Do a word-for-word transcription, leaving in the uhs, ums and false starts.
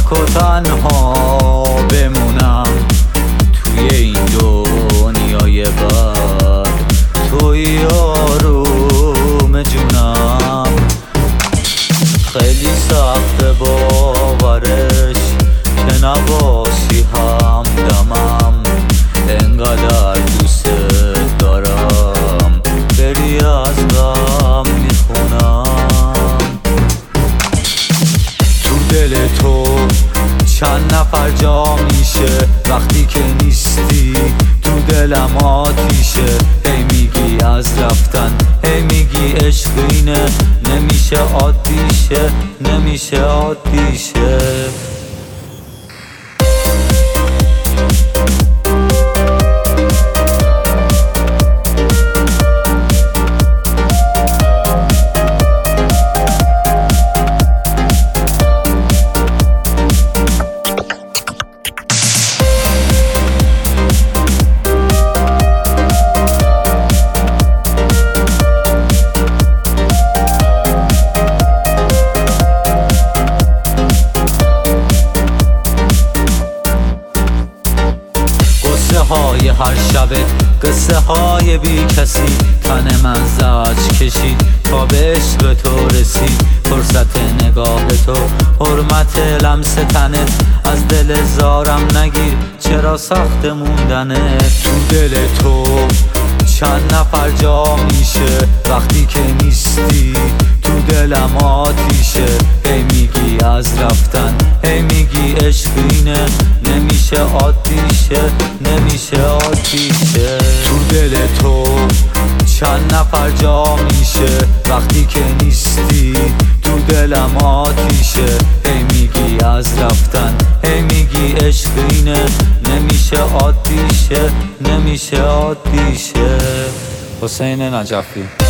تک و تنها بمونم توی این دنیای بد، توی آروم جونم. خیلی سخته باورش که نباشی همدمم، انقدر دوست دارم بری از غم میخونم. تو دل تو چند نفر جا میشه وقتی که نیستی، تو دلم آتیشه. هی میگی از رفتن، هی میگی عشق اینه، نمیشه عادیشه، نمیشه عادیشه. قصه های هر شبت، قصه های بی کسی، تن من زج کشید تا به عشق تو رسید. فرصت نگاه تو، حرمت لمس تنت، از دل زارم نگیر چرا سخت موندنه. تو دل تو چند نفر جا میشه وقتی که نیستی، تو دلم آتیشه. هی میگی از رفتن، هی میگی عشق اینه، نمیشه عادیشه، نمیشه عادیشه. تو دل تو چند نفر جا میشه وقتی که نیستی، تو دلم آتیشه. هی میگی از رفتن، هی میگی عشق اینه، نمیشه عادیشه، نمیشه عادیشه. حسین نجفی.